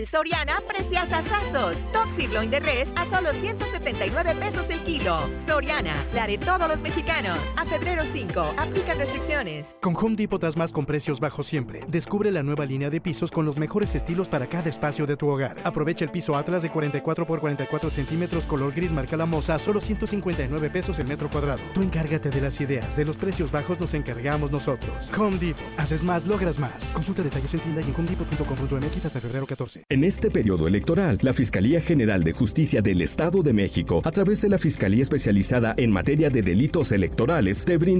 Soriana, preciosazos. Top sirloin de res a solo 179 pesos el kilo. Soriana, la de todos los mexicanos. A febrero 5, aplican restricciones. Con Home Depot das más con precios bajos siempre. Descubre la nueva línea de pisos con los mejores estilos para cada espacio de tu hogar. Aprovecha el piso Atlas de 44 por 44 centímetros color gris marca La Moza a solo 159 pesos el metro cuadrado. Tú encárgate de las ideas, de los precios bajos nos encargamos nosotros. Home Depot. Haces más, logras más. Consulta detalles en tienda y en homedepot.com.mx hasta febrero 14. En este periodo electoral, la Fiscalía General de Justicia del Estado de México, a través de la Fiscalía Especializada en Materia de Delitos Electorales, te brinda